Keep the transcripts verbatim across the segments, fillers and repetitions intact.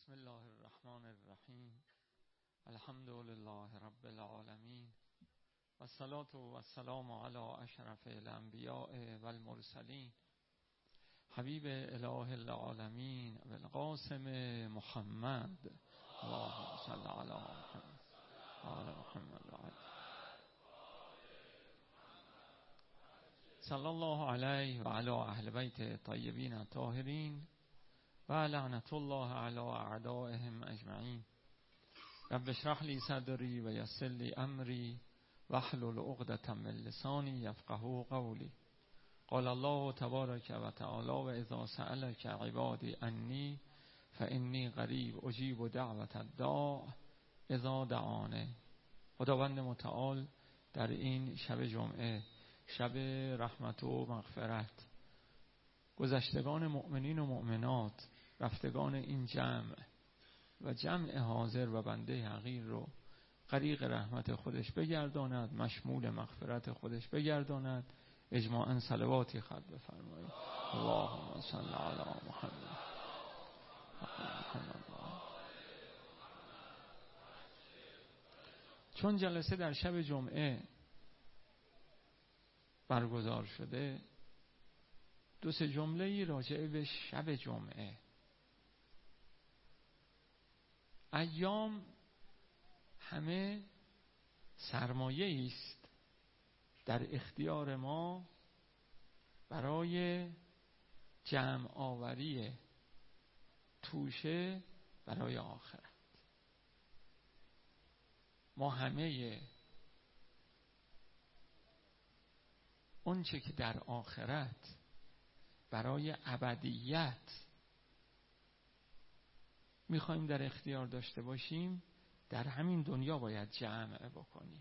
بسم الله الرحمن الرحیم. الحمد لله رب العالمین و الصلاة و السلام علی اشرف الانبیاء و المرسلین حبیب اله العالمین و القاسم محمد. اللهم صل علی محمد و علی محمد. صلی الله علیه و علی اهل بیت طیبین الطاهرین و لعنت الله علی اعدائهم اجمعین. رب اشرح لی صدری و یسر لی امری واحلل عقدة من لسانی یفقهوا قولی. قال الله تبارک و تعالی و اذا سألک عبادی انی فانی قریب اجیب دعوت الداع اذا دعانه. خداوند متعال در این شب جمعه، شب رحمت و مغفرت، گذشتگان مؤمنین و مؤمنات، رفتگان این جمع و جمع حاضر و بنده حقیر رو غریق رحمت خودش بگرداند، مشمول مغفرت خودش بگرداند. اجماعاً صلواتی خلق بفرمایید. اللهم صل علی محمد. چون جلسه در شب جمعه برگزار شده، دو سه جمله راجع به شب جمعه. ایام همه سرمایه است در اختیار ما برای جمع آوری توشه برای آخرت. ما همه اون چه که در آخرت برای ابدیت میخوایم در اختیار داشته باشیم، در همین دنیا باید جمع بکنیم.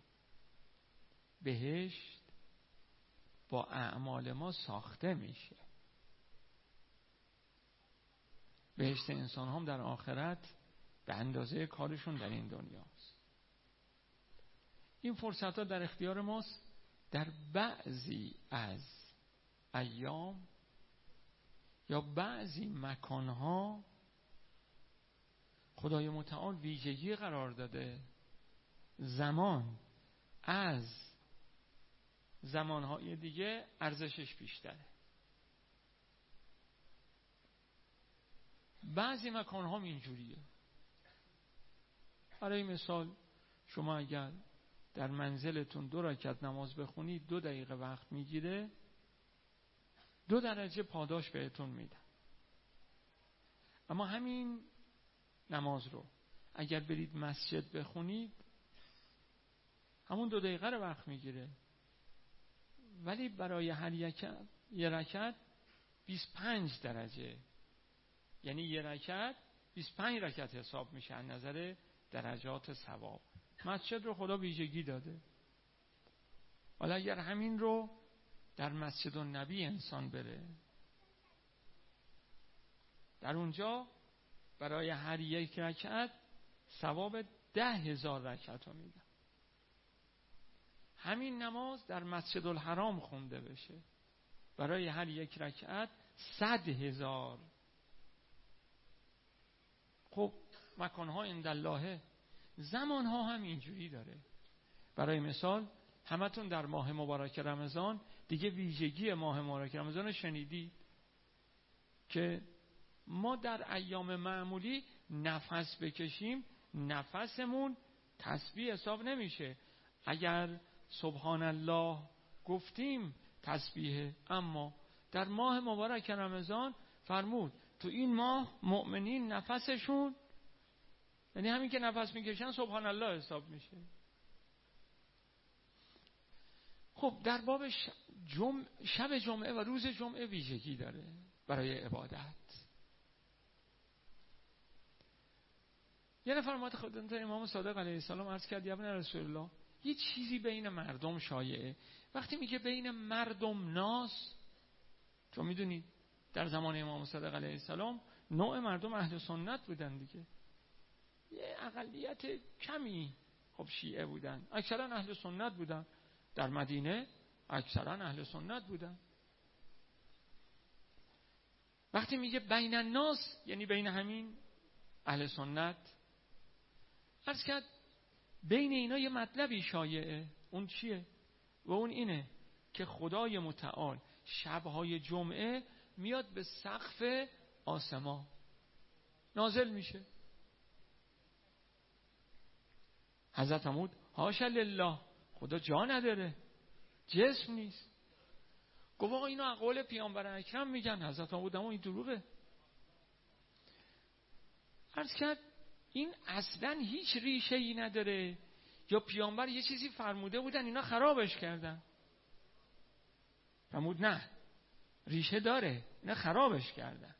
بهشت با اعمال ما ساخته میشه. بهشت انسان هم در آخرت به اندازه کارشون در این دنیاست. این فرصت ها در اختیار ماست. در بعضی از ایام یا بعضی مکانها خدای متعال ویژگی قرار داده. زمان از زمانهای دیگه ارزشش بیشتره. بعضی مکانها اینجوریه. برای مثال شما اگر در منزلتون دو رکعت نماز بخونید، دو دقیقه وقت میگیره، دو درجه پاداش بهتون میدن. اما همین نماز رو اگر برید مسجد بخونید، همون دو دقیقه رو وقت میگیره، ولی برای هر یه رکعت بیست و پنج درجه، یعنی یه رکعت بیست و پنج رکعت حساب میشه از نظر درجات ثواب. مسجد رو خدا ویژگی داده. حالا اگر همین رو در مسجد النبی انسان بره، در اونجا برای هر یک رکعت ثواب ده هزار رکعت رو میدن. همین نماز در مسجد الحرام خونده بشه، برای هر یک رکعت صد هزار. خب مکانها عندالله. زمانها هم اینجوری داره. برای مثال همتون در ماه مبارک رمضان دیگه ویژگی ماه مبارک رمضان شنیدید که ما در ایام معمولی نفس بکشیم، نفسمون تسبیح حساب نمیشه. اگر سبحان الله گفتیم تسبیحه. اما در ماه مبارک رمضان فرمود تو این ماه مؤمنین نفسشون، یعنی همین که نفس میکشن، سبحان الله حساب میشه. خب در باب جمع، شب جمعه و روز جمعه ویژگی داره برای عبادت. یه نفر ما خدمت امام صادق علیه السلام عرض کرد یا ابن رسول الله، یه چیزی بین مردم شایعه. وقتی میگه بین مردم ناس، چون میدونید در زمان امام صادق علیه السلام نوع مردم اهل سنت بودن دیگه، یه اقلیت کمی خب شیعه بودن، اکثرا اهل سنت بودن. در مدینه اکثرا اهل سنت بودن. وقتی میگه بین الناس یعنی بین همین اهل سنت عرض کرد بین اینا یه مطلبی شایعه. اون چیه؟ و اون اینه که خدای متعال شبهای جمعه میاد به سقف آسمان نازل میشه. حضرت عمود حاشا لله، خدا جا نداره، جسم نیست. گفت آقا اینو اقوال پیامبر اکرم میگن. حضرت عمود اما این دروغه. عرض کرد این اصلا هیچ ریشه ای نداره، یا پیامبر یه چیزی فرموده بودن اینا خرابش کردن. فرمود نه، ریشه داره، اینا خرابش کردن.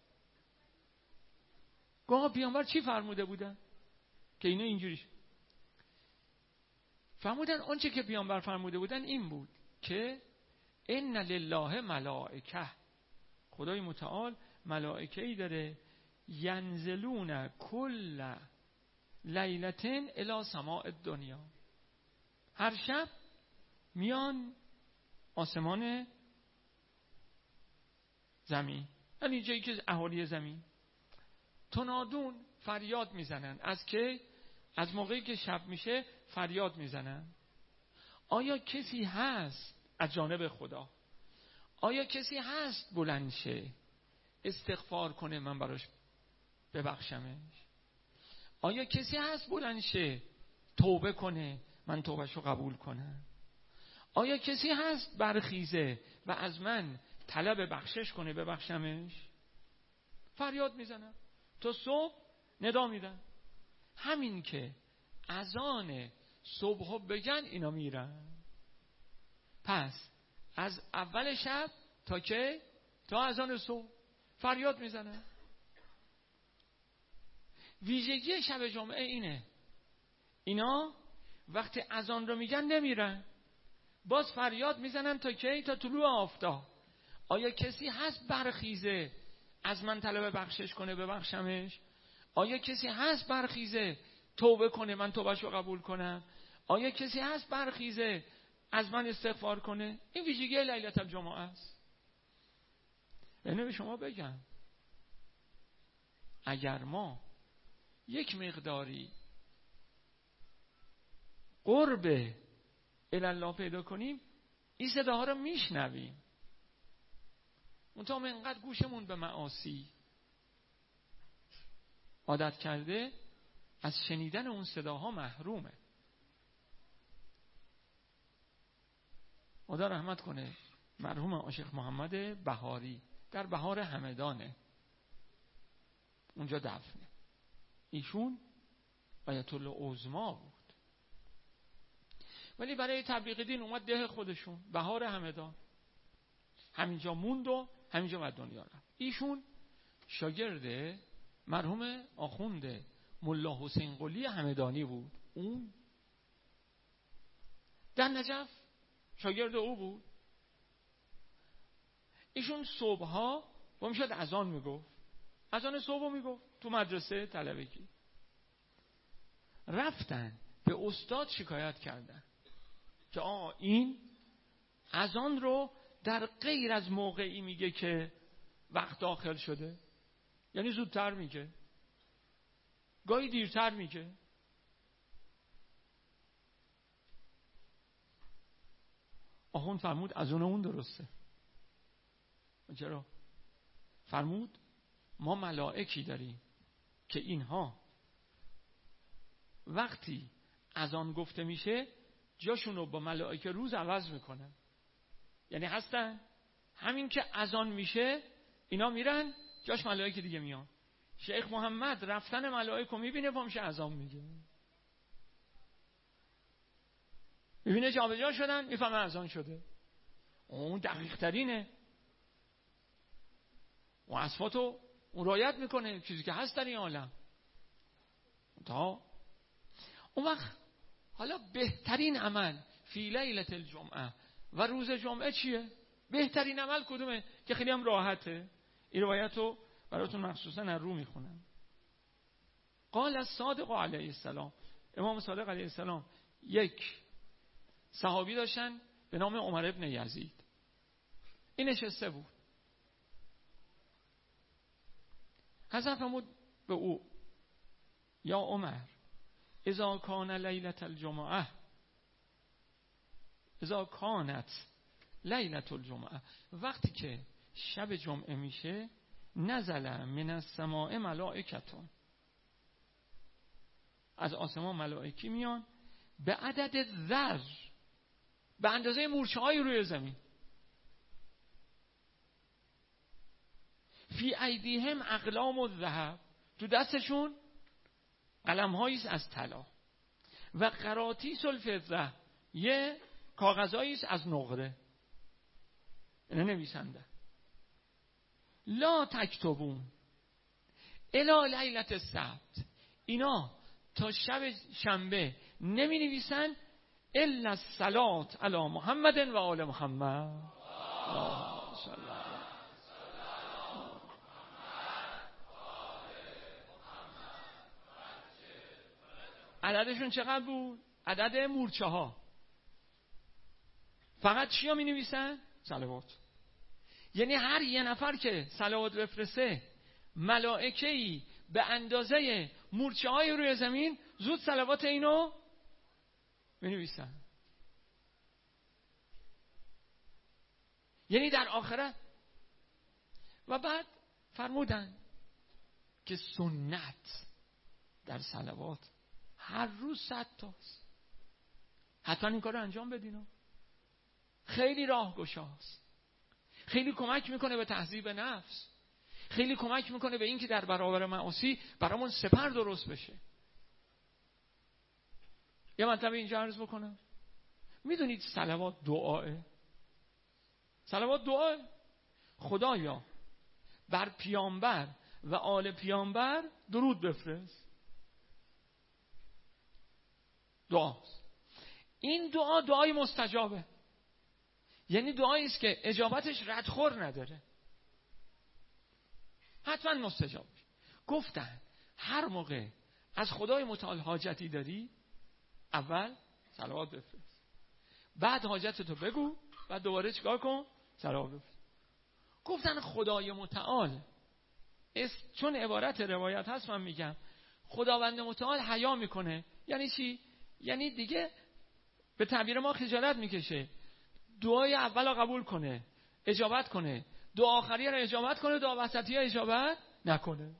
گفت پیامبر چی فرموده بودن که اینا اینجوری شد؟ فرمودن آنچه که پیامبر فرموده بودن این بود که ان لله ملائکه، خدای متعال ملائکه ای داره، ینزلون کل لیلتن الی سماء الدنیا، هر شب میان آسمان زمین، یعنی جایی که اهالی زمین، تنادون فریاد میزنن. از که از موقعی که شب میشه فریاد میزنن آیا کسی هست از جانب خدا، آیا کسی هست بلند شه استغفار کنه من براش ببخشمش، آیا کسی هست بلند شه توبه کنه من توبهشو قبول کنم، آیا کسی هست برخیزه و از من طلب بخشش کنه ببخشمش؟ فریاد میزنن تا صبح ندا میدن. همین که اذان صبحو بگن اینا میرن. پس از اول شب تا که تا اذان صبح فریاد میزنن. ویژگی شب جمعه اینه، اینا وقتی اذان رو میگن نمیرن، باز فریاد میزنن تا کی؟ تا طلوع آفتاب. آیا کسی هست برخیزه از من طلب بخشش کنه ببخشمش؟ آیا کسی هست برخیزه توبه کنه من توبهشو قبول کنم؟ آیا کسی هست برخیزه از من استغفار کنه؟ این ویژگی لیلة الجمعه است. اینو به شما بگم اگر ما یک مقداری قرب الله پیدا کنیم این صداها رو میشنویم، منتها ما اینقدر گوشمون به معاصی عادت کرده از شنیدن اون صداها محرومه. خدا رحمت کنه مرحوم عاشق محمد بهاری در بهار همدانه، اونجا دفنه. ایشون آیت الله عظما بود، ولی برای تبلیغ دین اومد ده خودشون بهار همدان، همینجا موند و همینجا بعد دنیا رفت. ایشون شاگرد مرحوم آخوند ملا حسین قلی همدانی بود، اون در نجف شاگرد او بود. ایشون صبحها با میشد اذان میگفت، اذان صبح میگفت تو مدرسه طلبگی. رفتن به استاد شکایت کردن که آه این اذان رو در غیر از موقعی میگه که وقت داخل شده، یعنی زودتر میگه گاهی دیرتر میگه. آخوند فرمود اذان اون درسته. چرا؟ فرمود ما ملائکی داریم که اینها وقتی اذان گفته میشه جاشونو با ملائکه روز عوض میکنن، یعنی هستن همین که اذان میشه اینا میرن جاش ملائکه دیگه میان. شیخ محمد رفتن ملائکه میبینه پامشه اذان میگه، میبینه جابجا شدن میفهمه اذان شده. اون دقیق ترینه، اون اصفاتو اون رایت میکنه چیزی که هست در این عالم. تا اون وقت حالا بهترین عمل فی لیلة الجمعه و روز جمعه چیه؟ بهترین عمل کدومه که خیلی هم راحته؟ این روایتو براتون مخصوصا از رو میخونم. قال الصادق علیه السلام، امام صادق علیه السلام یک صحابی داشتن به نام عمر ابن یزید، این نشسته بود. حضرت فرمود به او یا عمر اذا کان لیلة الجمعه اذا کانت لیلة الجمعه، وقتی که شب جمعه میشه، نزل من السماء ملائکتون، از آسمان ملائکی میان به عدد ذر، به اندازه مورچه های روی زمین، فی ایدیهم اقلام الذهب، تو دستشون قلم هاییست از طلا، و قراطیس الفضه، یه کاغذهاییست از نقره. اینه نویسنده لا تکتبون الی لیلة السبت، اینا تا شب شنبه نمی نویسن الا الصلاة علی محمد و آل محمد. عددشون چقدر بود؟ عدد مورچه ها. فقط چیا می نویسن؟ صلوات. یعنی هر یه نفر که صلوات بفرسته، ملائکه‌ای به اندازه مورچه های روی زمین زود صلوات اینو می نویسن. یعنی در آخرت. و بعد فرمودن که سنت در صلوات هر روز صد تاست. حتما این کار رو انجام بدین. خیلی راهگشاست، خیلی کمک میکنه به تهذیب نفس، خیلی کمک میکنه به این که در برابر معاصی برامون سپر درست بشه. یه مطلب اینجا عرض بکنم. میدونید صلوات دعاه؟ صلوات دعاه. خدایا بر پیامبر و آل پیامبر درود بفرست. دعاست. این دعا دعای مستجابه، یعنی دعایی است که اجابتش ردخور نداره، حتما مستجاب. گفتن هر موقع از خدای متعال حاجتی داری، اول صلوات بفرست، بعد حاجتتو بگو، بعد دوباره چیکار کن؟ صلوات بفرست. گفتن خدای متعال چون عبارت روایت هست، من میگم خداوند متعال حیا میکنه. یعنی چی؟ یعنی دیگه به تعبیر ما خجالت میکشه، دعای اول رو قبول کنه، اجابت کنه، دعا آخری رو اجابت کنه، دعا وسطی رو اجابت نکنه.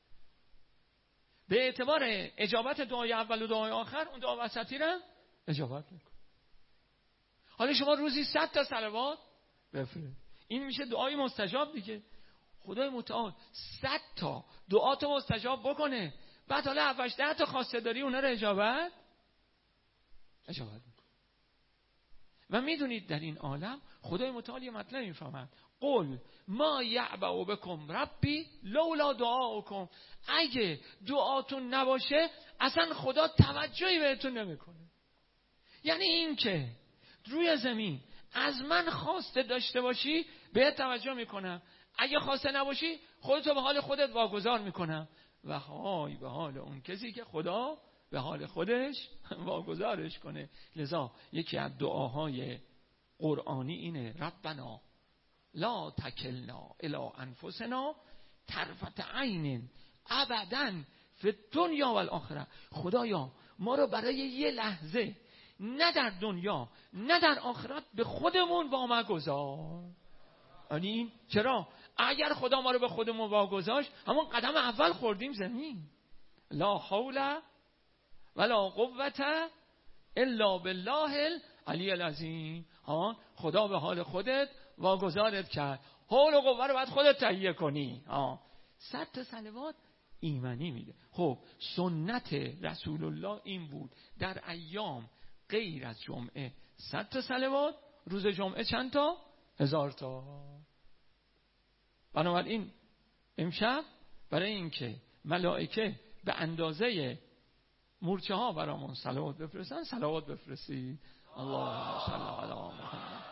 به اعتبار اجابت دعای اول و دعای آخر، اون دعا وسطی رو اجابت میکنه. حالا شما روزی صد تا صلوات بفرست، این میشه دعای مستجاب دیگه. خدای متعال صد تا دعاتو مستجاب بکنه، بعد حالا هفت ده تا خواسته داری، اونا رو اجابت اجابت میکنه. و میدونید در این عالم خدای متعال یه مطلب میفهمد، قل ما یعبأ بکم ربی لولا دعاؤکم، اگه دعاتون نباشه اصلا خدا توجهی بهتون نمیکنه. یعنی این که روی زمین از من خواسته داشته باشی بهت توجه میکنم، اگه خواسته نباشی خودتو به حال خودت واگذار میکنم. و های به حال اون کسی که خدا به حال خودش واگذارش کنه. لذا یکی از دعاهای قرآنی اینه، ربنا لا تکلنا الی انفسنا طرفت عین ابدا فی الدنیا و الاخره. خدایا ما رو برای یه لحظه، نه در دنیا نه در آخرت، به خودمون واگذار. یعنی چرا؟ اگر خدا ما رو به خودمون واگذاشت، همون قدم اول خوردیم زمین. لا حول ولا قوة الا بالله العلی العظیم. ها خدا به حال خودت واگذارت کرد، حول و قوه رو باید خودت تهیه کنی. ها صد تا صلوات ایمنی میده. خب سنت رسول الله این بود، در ایام غیر از جمعه صد تا صلوات، روز جمعه چند تا؟ هزار تا. بنابراین امشب برای اینکه ملائکه به اندازه مورچه ها برامون صلوات بفرستن، صلوات بفرستید. اللهم صل علی محمد.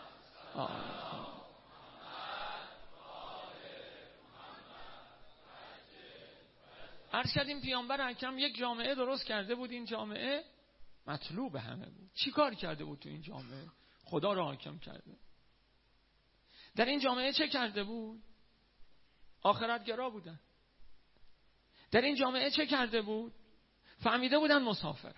ارشد این پیامبر اکرم یک جامعه درست کرده بود. این جامعه مطلوب همه بود. چی کار کرده بود تو این جامعه؟ خدا را حاکم کرده. در این جامعه چه کرده بود؟ آخرت گرا بودن. در این جامعه چه کرده بود؟ فهمیده بودن مسافرن،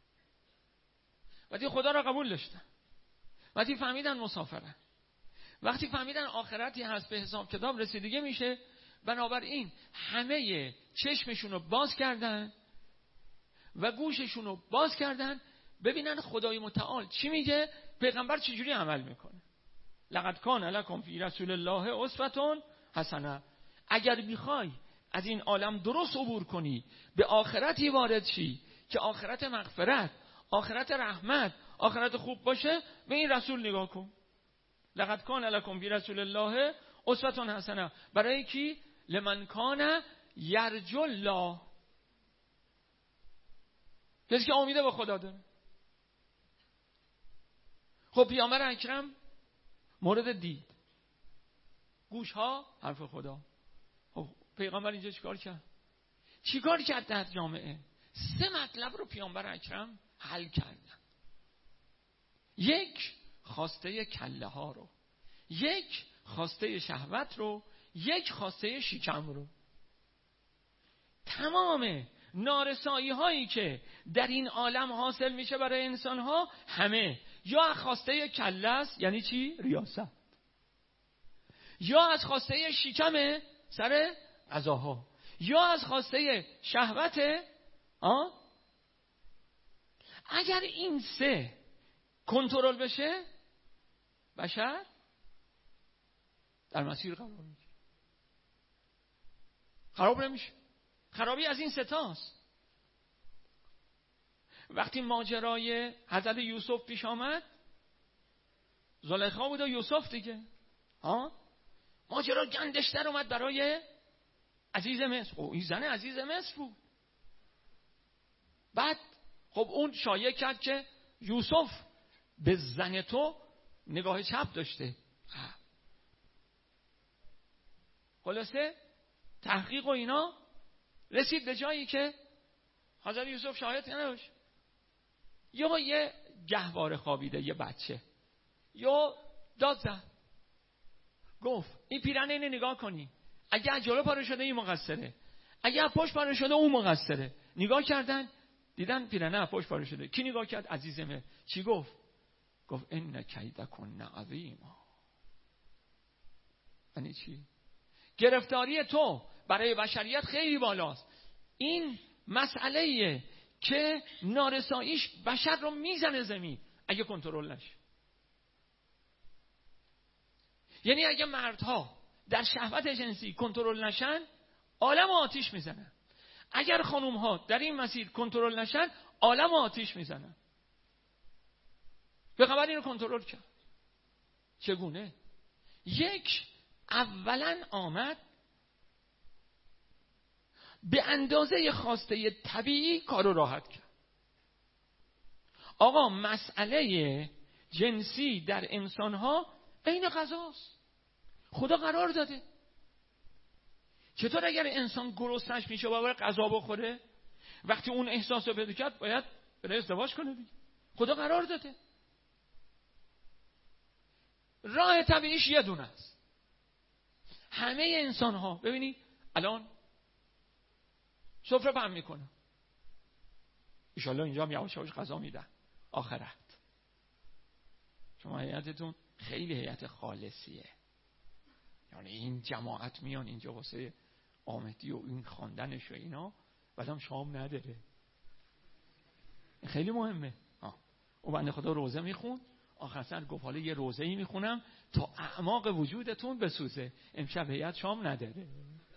وقتی خدا را قبول داشتن، وقتی فهمیدن مسافرن، وقتی فهمیدن آخرتی هست به حساب کتاب رسیدگی میشه، بنابراین همه چشمشون رو باز کردن و گوششون رو باز کردن ببینن خدای متعال چی میگه، پیغمبر چجوری عمل میکنه. لقد کان لکم فی رسول الله اسوة حسنه. اگر میخوای از این عالم درست عبور کنی، به آخرتی وارد شی که آخرت مغفرت، آخرت رحمت، آخرت خوب باشه، به این رسول نگاه کن. لقد کان لکم فی رسول الله اسوة حسنه. برای کی؟ لمن کان یرجو الله، کسی که امیده به خدا داره. خب پیامبر اکرم مورد دید، گوش ها حرف خدا. خب پیغمبر اینجا چیکار کرد؟ چیکار کرد در جامعه؟ سه مطلب رو پیامبر اکرم حل کردن. یک، خواسته کله ها رو، یک خواسته شهوت رو، یک خواسته شکم رو. تمام نارسایی هایی که در این عالم حاصل میشه برای انسان ها، همه یا خواسته کله است، یعنی چی؟ ریاست، یا از خواسته شکم سر غذاها، یا از خواسته شهوت. آه؟ اگر این سه کنترل بشه، بشر در مسیر قرار میگیره، خراب نمیشه. خرابی از این ستاست. وقتی ماجرای حضرت یوسف پیش آمد، زلیخا بود و یوسف دیگه، ها، ماجرا گندشتر اومد برای عزیز مصر. او این زن عزیز مصر بود. بعد خب اون شایعه کرد که یوسف به زن تو نگاه چپ داشته. خلاصه تحقیق و اینا رسید به جایی که حضرت یوسف شاهد نداشت. یا یه گهواره خوابیده، یه بچه، یا داد زد، گفت این پیرنه اینه نگاه کنی، اگه از جلو پاره شده این مقصره، اگه از پشت پاره شده اون مقصره. نگاه کردن دیدن پیرنه از پشت پاره شده. کی نگاه کرد؟ عزیزمه. چی گفت؟ گفت ان کیدکن عظیم. یعنی چی؟ گرفتاری تو برای بشریت خیلی بالاست. این مسئله‌ایه که نارساییش بشر رو میزنه زمین اگه کنترل نشه. یعنی اگه مردها در شهوت جنسی کنترل نشن، عالم آتیش میزنن. اگر خانومها در این مسیر کنترل نشن، عالم آتیش میزنن. پیغمبر اینو کنترل کرد. چگونه؟ یک، اولا آمد به اندازه خواسته طبیعی کارو راحت کرد. آقا مسئله جنسی در انسانها عین غذاست. خدا قرار داده. چطور اگر انسان گرسنش میشه باید غذا بخوره؟ وقتی اون احساس رو پیدا کرد باید بره ازدواج کنه دیگه. خدا قرار داده. راه طبیعیش یه دونه است. همه انسان ها ببینید الان سفره پهن میکنن، انشالله اینجا هم یواش یواش غذا میدن. آخرت شما هیئتتون خیلی هیئت خالصیه، یعنی این جماعت میان اینجا واسه آمدی و این خواندنش و اینا، بعدم شام نداره. خیلی مهمه. آه. او بنده خدا روزه میخون، آخر سر گفت حالا یه روزه‌ای میخونم تا اعماق وجودتون بسوزه. امشب هیئت شام نداره.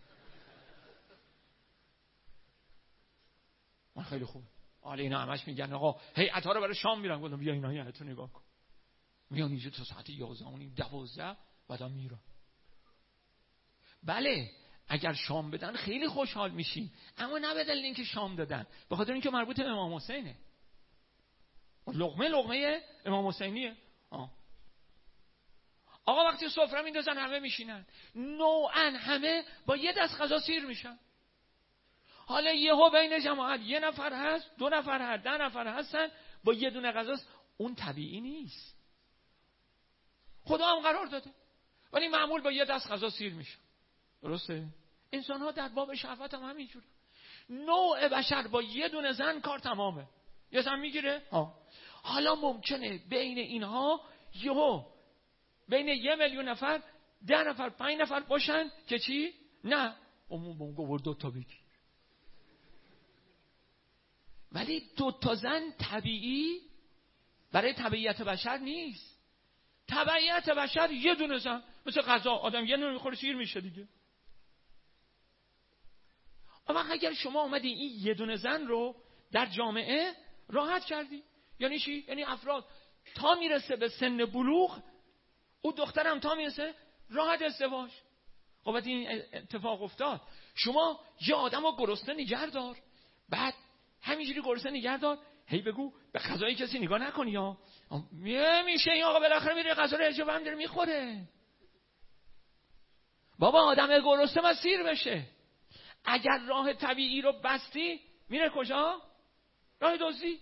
من خیلی خوب. حالا اینا همش میگن آقا هیئت ها رو برای شام میرن. گفتم بیا اینا هیئت رو نگاه کن. میان اینجا تا ساعت یازده و نیم دوازده بعدم میرن. بله اگر شام بدن خیلی خوشحال میشین، اما نه به دلیل اینکه شام دادن، به خاطر اینکه مربوط به امام حسینه. لقمه لقمه امام حسینیه. آه. آقا وقتی سفره میندازن همه میشینن، نوعا همه با یه دست غذا سیر میشن. حالا یهو بین جماعت یه نفر هست، دو نفر هست، ده نفر هستن با یه دونه غذاست. اون طبیعی نیست. خدا هم قرار داده ولی معمول با یه دست غذا سیر میشه. درسته؟ انسان ها در باب شهوت هم همینجوره. نوع بشر با یه دونه زن کار تمامه. یه زن میگیره. ها. حالا ممکنه بین اینها یهو بین یه میلیون نفر ده نفر پنج نفر باشن که چی؟ نه اون گفت دو تا بگیر. ولی دو تا زن طبیعی برای طبیعت بشر نیست. طبیعت بشر یه دونه زن. مثل غذا آدم یه دونه میخوره سیر میشه دیگه. اما اگر شما اومدی این یه دونه زن رو در جامعه راحت کردی، یعنی چی؟ یعنی افراد تا میرسه به سن بلوغ، او دخترم تا میرسه راحت ازدواج. خب بعد این اتفاق افتاد. شما یه آدم رو گرسنه نگه دار، بعد همینجوری گرسنه نگه دار، هی بگو به غذای کسی نگاه نکنی ها. میشه این آقا بالاخره میره غذا رو اجابه هم داره میخوره. بابا آدم گرسنه ما سیر بشه. اگر راه طبیعی رو بستی میره کجا؟ راه دزدی.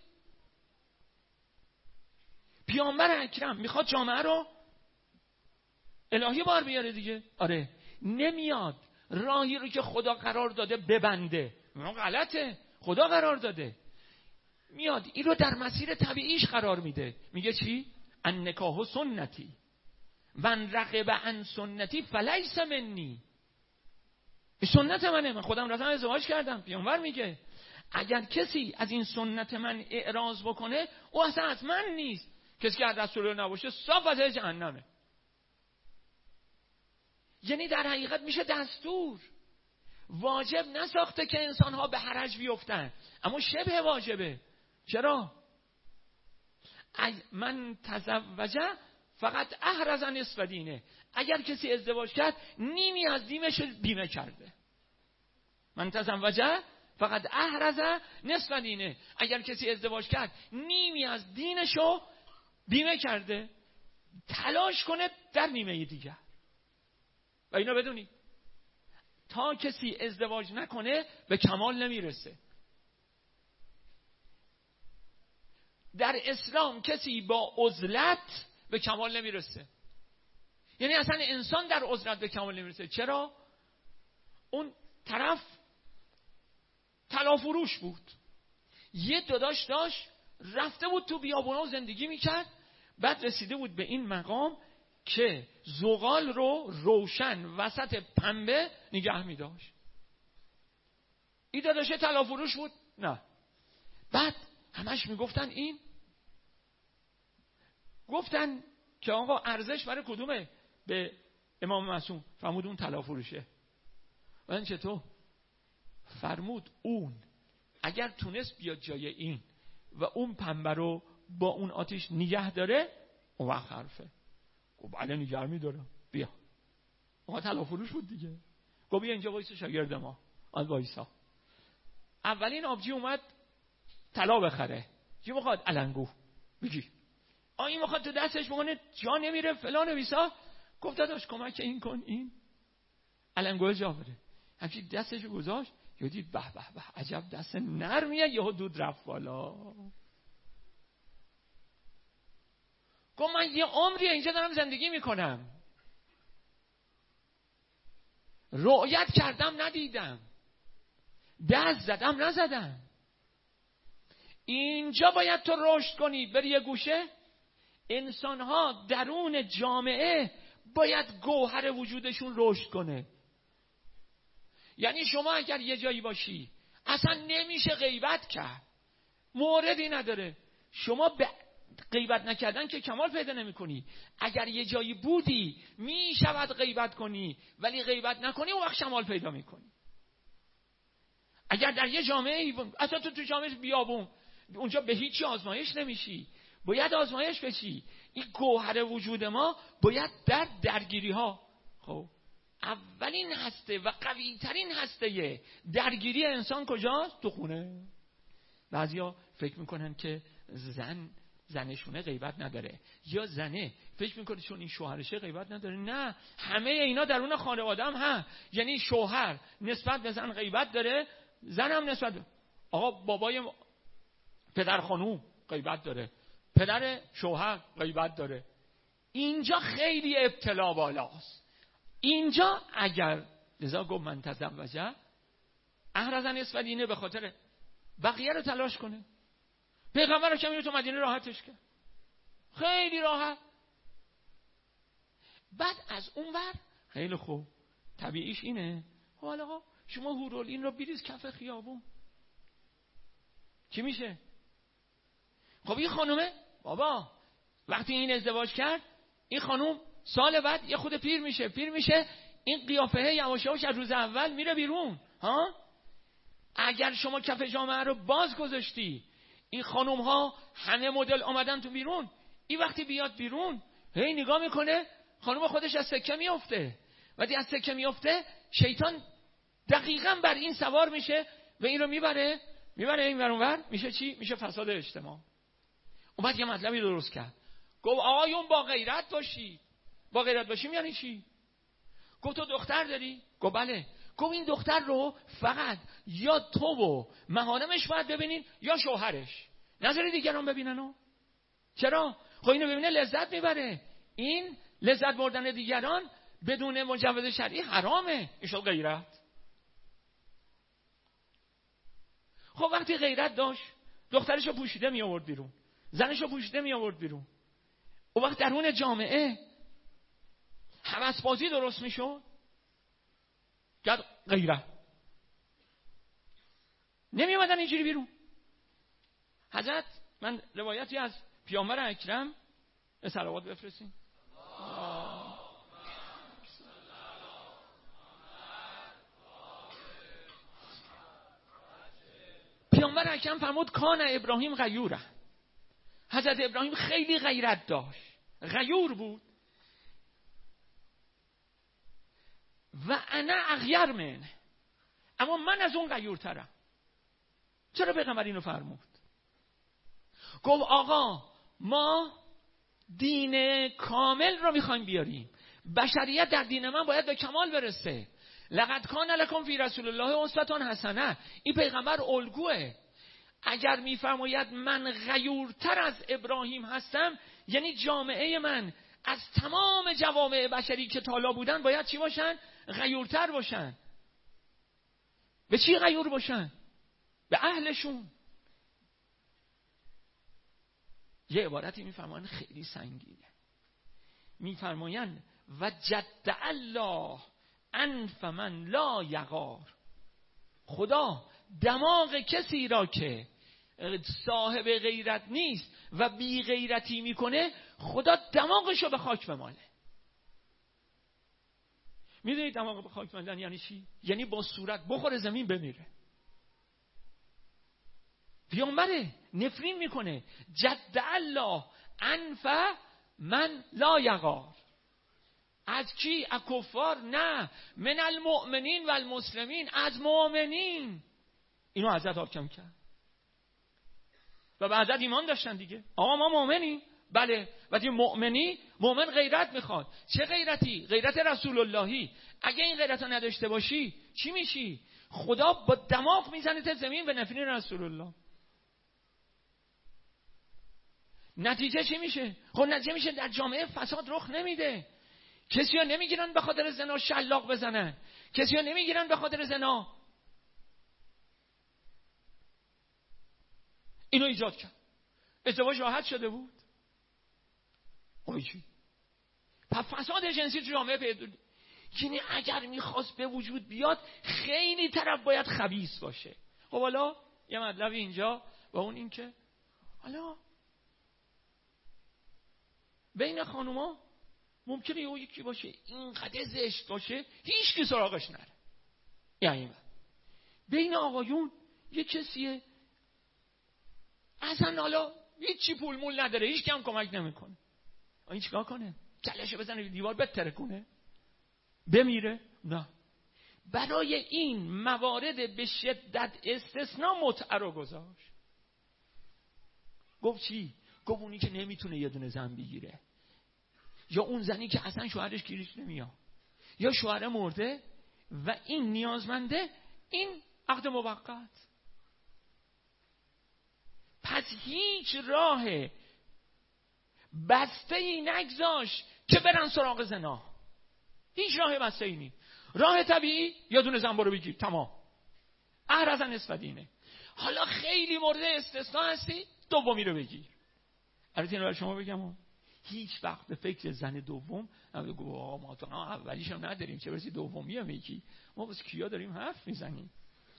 پیامبر اکرم میخواد جامعه رو الهی بار بیاره دیگه. آره نمیاد راهی رو که خدا قرار داده ببنده. اون غلطه. خدا قرار داده. میاد این رو در مسیر طبیعیش قرار میده. میگه چی؟ النکاح سنتی من رغب عن سنتی فلیس منی. این سنت منه، من خودم رفتم ازدواج کردم. پیامبر میگه اگر کسی از این سنت من اعراض بکنه او اصلا از من نیست. کسی که از رسول الله نباشه صاف از جهنمه. یعنی در حقیقت میشه دستور. واجب نساخته که انسانها به حرج بیفتن، اما شبه واجبه. چرا؟ من تزوجه فقط احرز نصف دینه. اگر کسی ازدواج کرد نیمی از دینش بیمه کرده. من تزوجه فقط احرز نصف دینه. اگر کسی ازدواج کرد نیمی از دینشو بیمه کرده. تلاش کنه در نیمه دیگر. و اینا بدونی تا کسی ازدواج نکنه به کمال نمیرسه. در اسلام کسی با عزلت به کمال نمیرسه. یعنی اصلا انسان در عزلت به کمال نمیرسه. چرا؟ اون طرف طلا فروش بود، یه داداش داشت رفته بود تو بیابونا و زندگی میکرد، بعد رسیده بود به این مقام که زغال رو روشن وسط پنبه نگه میداشت. این داداشه طلا فروش بود؟ نه. بعد همش میگفتن این گفتن که آقا ارزش برای کدومه؟ به امام معصوم. فرمود اون طلا فروشه. من چطور؟ فرمود اون اگر تونست بیاد جای این و اون پنبه رو با اون آتش نگه داره اون وقت حرفه. گفت بله نگه میدارم. بیا. آقا طلا فروش بود دیگه. گفت بیا اینجا وایسا شاگرد ما. آن وایسا. اولین آبجی اومد طلا بخره. چی میخواد؟ علنگو. بگی. آ این میخواد تو دستش بکنه جا نمیره فلان ویسا. گفت داداش کمک این کن این. علنگو جا بره. همچین دستشو گذاشت. یه دید به به به عجب دست نرمیه. یهو دود رفت بالا. گفت من یه عمری اینجا دارم زندگی میکنم، رؤیت کردم ندیدم، دست زدم نزدم. اینجا باید تو رشد کنی بری یه گوشه. انسانها درون جامعه باید گوهر وجودشون رشد کنه. یعنی شما اگر یه جایی باشی اصلا نمیشه غیبت کرد، موردی نداره. شما به غیبت نکردن که کمال پیدا نمی کنی. اگر یه جایی بودی می شود غیبت کنی ولی غیبت نکنی اون وقت کمال پیدا می کنی. اگر در یه جامعه اصلا تو تو جامعه بیابون اونجا به هیچی آزمایش نمیشی، باید آزمایش بشی. این گوهر وجود ما باید در درگیری ها. خب اولین هسته و قوی ترین هسته درگیری انسان کجاست؟ تو خونه. بعضیا فکر میکنن که زن زنشونه غیبت نداره یا زنه فکر میکنه چون این شوهرشه غیبت نداره. نه، همه اینا درون خانواده هم هست. یعنی شوهر نسبت به زن غیبت داره، زن هم نسبت به آقا بابای پدر خانوم غیبت داره، پدر شوهر غیبت داره. اینجا خیلی ابتلا بالاست. اینجا اگر لذا گفت من تزوجه احرز نصف دینه به خاطر بقیه رو تلاش کنه. پیغمبر رو که تو مدینه راحتش کرد، خیلی راحت. بعد از اون ور خیلی خوب طبیعیش اینه حالا شما هورالعین رو بریز کف خیابون، چی میشه؟ خب این خانومه بابا وقتی این ازدواج کرد این خانوم سال بعد یه خود پیر میشه پیر میشه این قیافه یواش یواش از روز اول میره بیرون. ها اگر شما کف جامعه رو باز گذاشتی، این خانوم ها همه مدل آمدن تو بیرون، این وقتی بیاد بیرون هی نگاه میکنه خانوم خودش از سکه میفته، وقتی از سکه میفته شیطان دقیقاً بر این سوار میشه و این رو میبره میبره این ور اون ور، میشه چی؟ میشه فساد اجتماع. اومد یه مطلبی درست کرد، گفت آقایون با غیرت باشی. با غیرت باشیم یعنی چی؟ گفت تو دختر داری؟ گفت بله. گفت این دختر رو فقط یا تو و محارمش باید ببینین یا شوهرش، نذاری دیگران ببیننو. چرا؟ خب اینو ببینه لذت میبره. این لذت بردن دیگران بدون مجوز شرعی حرامه، ایشون غیرت. خب وقتی غیرت داشت دخترشو پوشیده می آورد بیرون، زنشو پوشیده می آورد بیرون، اون وقت درون جامعه هوسبازی درست میشد، گرد غیرت نمی اومدن اینجوری بیرون. حضرت من روایتی از پیامبر اکرم به صلوات بفرستین. پیامبر اکرم فرمود کان ابراهیم غیوره. حضرت ابراهیم خیلی غیرت داشت، غیور بود. و انا اغیر منه، اما من از اون غیورترم. چرا پیغمبر اینو فرمود؟ گفت آقا ما دین کامل رو میخوایم بیاریم، بشریت در دین من باید به کمال برسه. لقد کان لکم فی رسول الله اسوة حسنه. این پیغمبر الگوه. اگر میفرماید من غیورتر از ابراهیم هستم، یعنی جامعه من از تمام جوامع بشری که تالا بودن باید چی باشن؟ غیورتر باشن. به چی غیور باشن؟ به اهلشون. یه عبارتی میفرمایند خیلی سنگینه، میفرمایند و جد الله انف من لا یغار. خدا دماغ کسی را که صاحب غیرت نیست و بی غیرتی میکنه، خدا دماغشو به خاک بماله. میدونید دماغ به خاک بمالن یعنی چی؟ یعنی با صورت بخوره زمین بمیره. پیامبره نفرین میکنه جد الله انف من لا یغار. از کی؟ از کفار؟ نه، من المؤمنین و المسلمین، از مؤمنین. اینو حضرت حاکم کرد و به حضرت ایمان داشتن دیگه. آقا ما مؤمنیم؟ بله. وقتی مؤمنی، مؤمن غیرت میخواد. چه غیرتی؟ غیرت رسول اللهی. اگه این غیرت رو نداشته باشی چی میشی؟ خدا با دماغ میزنه تا زمین به نفرین رسول الله. نتیجه چی میشه؟ خب نتیجه میشه در جامعه فساد رخ نمیده. کسی ها نمیگیرن به خاطر زنا شلاق بزنن، کسی ها نمیگیرن به خاطر زنا. اینو ایجاد کرد. ازدواج راحت شده بود. آی چی؟ پس فساد جنسی تو جامعه پیدا. یعنی اگر میخواست به وجود بیاد خیلی طرف باید خبیث باشه. خب حالا یه مطلبی اینجا و اون این که حالا بین خانوما ممکنه یه یکی باشه اینقدر زشت باشه هیچ کی سراغش نره. یعنی بین آقایون یه کسیه اصلا حالا هیچی پول مول نداره، هیچ کم کمک نمیکنه. این چیکار کنه؟ کلهشو بزنه دیوار بترکونه بمیره؟ نه. برای این موارد به شدت استثناء متعه رو گذاشت. گفت چی؟ گفت اونی که نمیتونه یه دونه زن بگیره، یا اون زنی که اصلا شوهرش گیرش نمیاد، یا شوهر مرده و این نیازمنده، این عقد موقت. پس هیچ راه بسته ای نگذاش که برن سراغ زنا. هیچ راه بسته ای نی. راه طبیعی یا دونه زن برو بگیر، تمام. احرز نصف دینه. حالا خیلی مورد استثناء هستی، دومی رو بگیر. البته اینو برای شما بگم هیچ وقت به فکر زن دوم نگو آقا ما تو اولیش هم نداریم چه برسی دومی هم یکی. ما بس کیا داریم حرف میزنیم.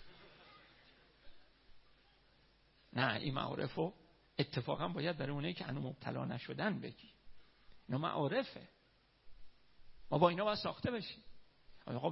نه این معارفو اتفاقا باید برای اونایی که هنوز مبتلا نشدن بگی. اینا معارفه. ما با اینا باید ساخته بشیم. آقا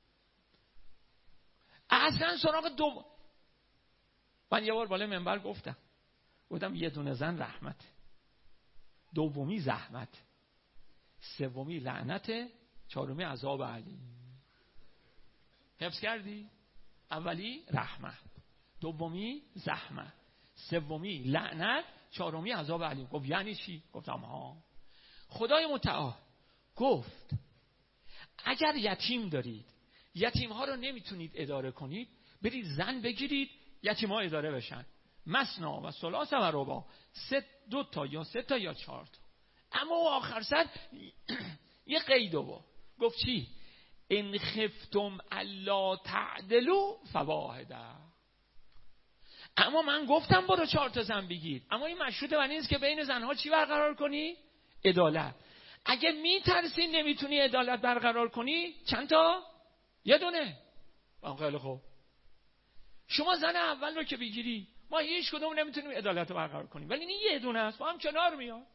اصلا سراغ دو من یه بار بالای منبر گفتم گفتم یه دونه زن رحمت، دومی زحمت، سومی لعنت، چهارمی عذاب علی. حفظ کردی؟ اولی رحمت، دومی زحمت، سومی لعنت، چهارمی عذاب علی. گفت یعنی چی؟ گفتم ها خدای متعال گفت اگر یتیم دارید، یتیم ها رو نمیتونید اداره کنید، برید زن بگیرید یتیم ها اداره بشن. مثنا و ثلاث و رباع، سه دو تا یا سه تا یا چهار تا. اما آخر سر یه قیدو با گفت چی؟ ان خفتم الا تعدلوا فواحده. اما من گفتم برو چهار تا زن بگیر، اما این مشروط بر این است که بین زنها چی برقرار کنی؟ عدالت. اگه میترسی نمیتونی عدالت برقرار کنی چند تا؟ یه دونه. خیلی خوب. شما زن اول رو که بگیری ما هیچ کدوم نمیتونیم عدالت رو برقرار کنیم، ولی این یه دونه است با هم کنار میاد،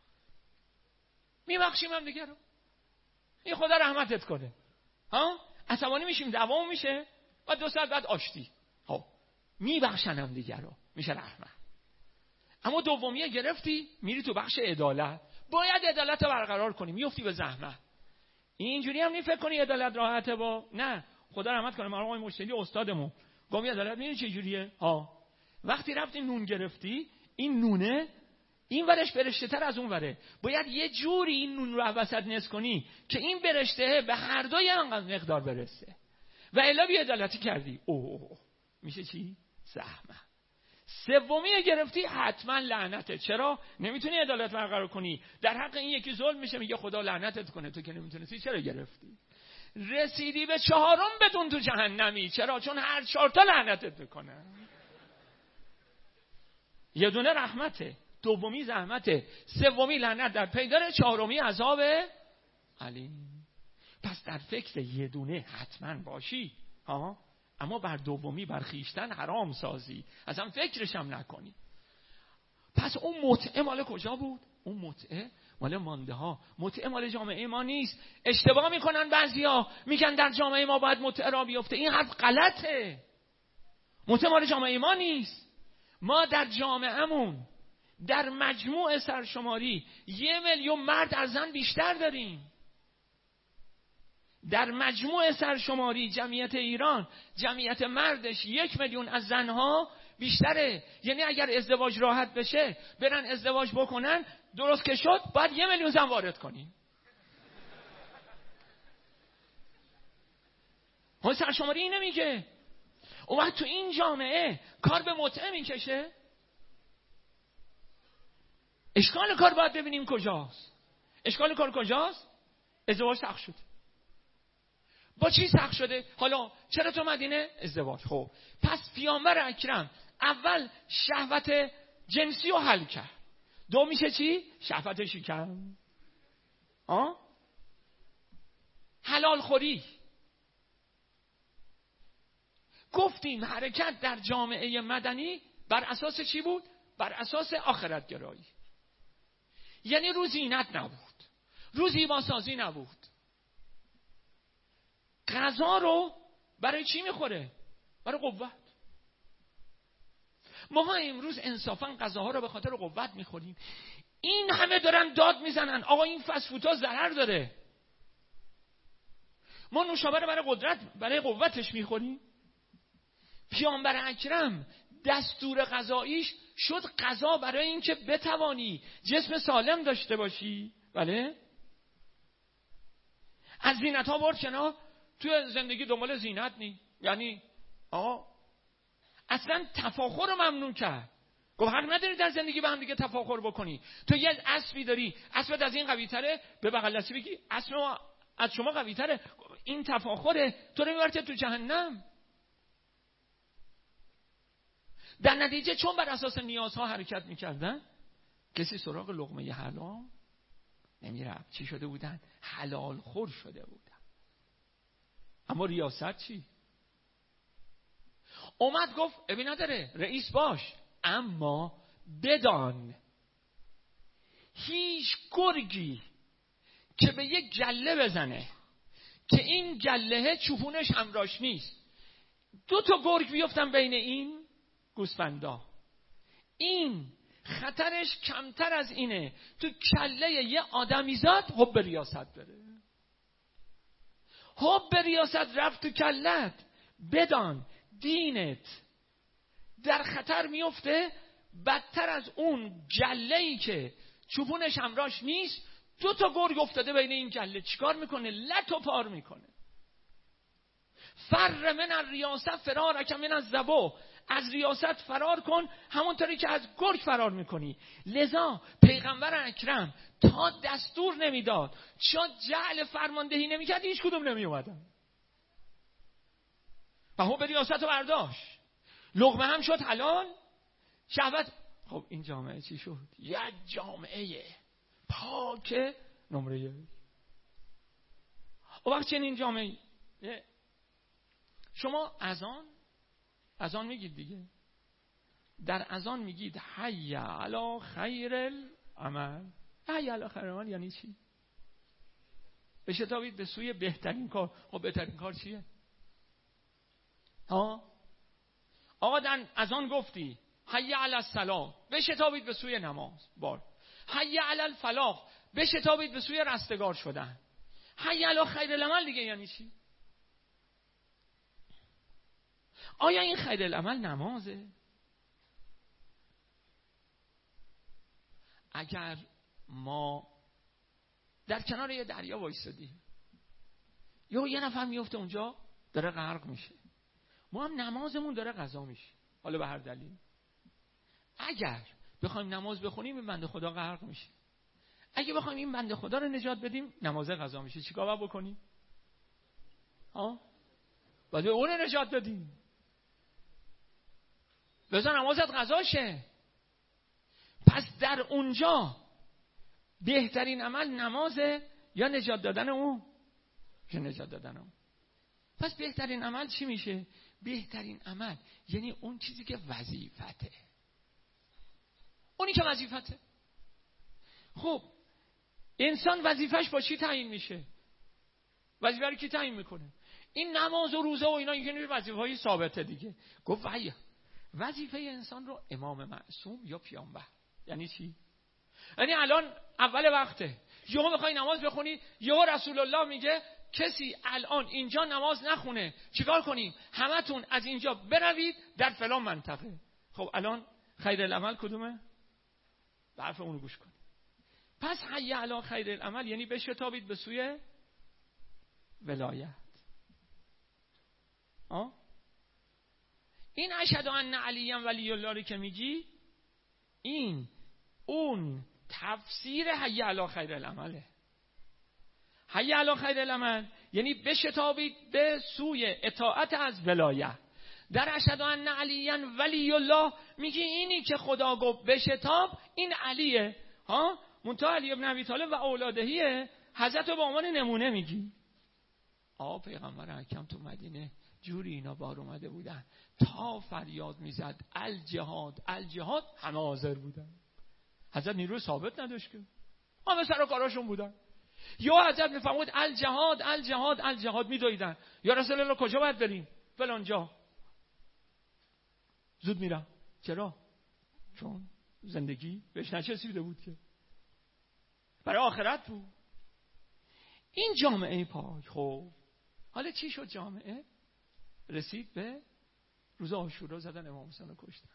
میبخشیم هم دیگه رو. این خدا رحمتت کنه. ها عصبانی میشیم دوام میشه و دو ساعت بعد آشتی. ها میبخشن هم دیگه رو، میشه رحمت. اما دومیه گرفتی میری تو بخش عدالت، باید عدالت رو برقرار کنی، میفتی به زحمت. اینجوری هم نی فکر کنی عدالت راحته با نه. خدا رحمت کنه ما آقای مشتلی استادمون گفت عدالت میدونی چه جوریه؟ ها وقتی رفتی نون گرفتی، این نونه این ورش برشته تر از اون وره، باید یه جوری این نون رو وسط نصف کنی که این برشته به هر دوی انقدر مقدار برسه و الا بی عدالتی کردی. اوه میشه چی؟ زحمت. سومی گرفتی حتما لعنته. چرا؟ نمیتونی عدالت برقرار کنی، در حق این یکی ظلم میشه، میگه خدا لعنتت کنه، تو که نمیتونستی چرا گرفتی؟ رسیدی به چهارم بدون تو جهنمی. چرا؟ چون هر چهار تا لعنتت میکنه. یه دونه رحمته، دومی زحمته، سومی لعنت در پی داره، چهارمی عذاب علی. پس در فکر یه دونه حتما باشی ها، اما بر دومی بر خیشتن حرام سازی، اصلا فکرش هم نکنی. پس اون متعه مال کجا بود؟ اون متعه مال مانده ها. متعه مال جامعه ما نیست. اشتباه میکنن بعضیا، میگن در جامعه ما باید متعه را بیفته. این حرف غلطه. متعه مال جامعه ما نیست. ما در جامعهمون در مجموع سرشماری یه میلیون مرد از زن بیشتر داریم. در مجموع سرشماری جمعیت ایران جمعیت مردش یک میلیون از زنها بیشتره. یعنی اگر ازدواج راحت بشه برن ازدواج بکنن، درست که شد باید یه میلیون زن وارد کنیم. اون سرشماری اینه میگه. اون وقت تو این جامعه کار به متعه میکشه. اشکال کار باید ببینیم کجاست. اشکال کار کجاست؟ ازدواج سخت شد. با چی سخت شده؟ حالا چرا تو مدینه؟ ازدواج. خب پس پیامبر اکرم اول شهوت جنسی رو حل کرد، دو میشه چی؟ شهوت شکم. آه؟ حلال خوری. گفتیم حرکت در جامعه مدنی بر اساس چی بود؟ بر اساس آخرت گرایی. یعنی رو زینت نبود، رو زیباسازی نبود. غذا رو برای چی میخوره؟ برای قوت. ما امروز انصافا غذاها رو به خاطر قوت میخوریم. این همه دارن داد میزنن آقا این فست فودها ضرر داره. ما نوشابه رو برای قدرت، برای قوتش میخوریم. پیامبر اکرم دستور غذاییش شد غذا برای اینکه بتوانی جسم سالم داشته باشی. بله؟ از زینت ها برد کنار. تو زندگی دنبال زینت نی. یعنی آقا اصلا تفاخر رو ممنوع کرد. گفت حق نداری در زندگی به هم دیگه تفاخر بکنی. تو یه اسبی داری، اسبت از این قوی تره، به بغل دستی بگی اسب ما از شما قوی تره. این تفاخره، تو رو میبرد تو جهنم. در نتیجه چون بر اساس نیازها حرکت میکردن، کسی سراغ لقمه حلال نمیرفت. چی شده بودن؟ حلال خور شده بودن. اما ریاست چی؟ اومد گفت ابی نداره رئیس باش، اما بدان هیچ گرگی که به یک گله بزنه که این گله چوپونش همراش نیست، دو تا گرگ بیفتن بین این گوسفندا، این خطرش کمتر از اینه تو کله یه آدمیزاد حب به ریاست بره. حب به ریاست رفت تو کلت، بدان دینت در خطر میفته بدتر از اون گله‌ای که چوبونش همراش نیست. دو تا گرگ افتاده بین این گله، چیکار میکنه؟ لط و پار میکنه. فر من الریاست فرارک من الضبع، از ریاست فرار کن همونطوری که از گرگ فرار میکنی. لذا پیغمبر اکرم تا دستور نمیداد، چون جعل فرماندهی نمیکرد، هیچ کدوم نمیومدن و هو به ریاست رو برداشت. لقمه هم شد حلال، شهوت. خب این جامعه چی شد؟ یک جامعه پاک نمره یک. و وقت چنین جامعه شما اذان اذان میگید دیگه، در اذان میگید حی علی خیر العمل. حی علی خیر العمل یعنی چی؟ بشتابید به سوی بهترین کار. خب بهترین کار چیه؟ ها آقا در اذان گفتی حی علی الصلاة، بشتابید به سوی نماز. بار حی علی الفلاح، بشتابید به سوی رستگار شدن. حی علی خیر العمل دیگه یعنی چی؟ آیا این خیر العمل نمازه؟ اگر ما در کنار یه دریا وایسادیم، یا یه نفر میفته اونجا داره غرق میشه، ما هم نمازمون داره قضا میشه، حالا به هر دلیل، اگر بخوایم نماز بخونیم این بنده خدا غرق میشه، اگه بخوایم این بنده خدا رو نجات بدیم نماز قضا میشه، چیکار باید بکنیم؟ ها باید اون رو نجات بدیم، بذار نمازت قضا شه. پس در اونجا بهترین عمل نمازه یا نجات دادن اون؟ یا نجات دادن اون. پس بهترین عمل چی میشه؟ بهترین عمل یعنی اون چیزی که وظیفته، اونی که وظیفته. خب انسان وظیفش با چی تعیین میشه؟ وظیفه رو کی تعیین میکنه؟ این نماز و روزه و اینا این وظیفه‌های ثابته دیگه. گفت وای وظیفه انسان رو امام معصوم یا پیامبر. یعنی چی؟ یعنی الان اول وقته، یهو میخوای نماز بخونی، یهو رسول الله میگه کسی الان اینجا نماز نخونه چیکار کنیم؟ همتون از اینجا بروید در فلان منطقه. خب الان خیر العمل کدومه؟ به حرف اونو گوش کن. پس حی علی خیر العمل یعنی بشتابید به سوی ولایت. آه؟ این اشهد ان علی ولی الله رو که میگی، این اون تفسیر حی علی خیر العمله. حی علی خیر العمل یعنی بشتابید به سوی اطاعت از ولایت. در اشهد ان علی ولی الله میگی اینی که خدا گفت بشتاب این علیه، ها منتها علی ابن ابی طالب و اولادهیه، حضرت رو به عنوان نمونه میگی. آقا پیغمبر اکرم تو مدینه جوری اینا بار اومده بودن تا فریاد میزد الجهاد الجهاد، همه حاضر بودن. حضرت نیروی ثابت نداشت که همه سر و کاراشون بودن. یا حضرت میفرمود الجهاد الجهاد الجهاد میدویدن. یا رسول الله کجا باید بریم؟ فلان جا. زود میرم. چرا؟ چون زندگی بهش نچسیده بود که، برای آخرت بود. این جامعه پاک. خب حالا چی شد؟ جامعه رسید به روز عاشورا، زدن امام حسین رو کشتن.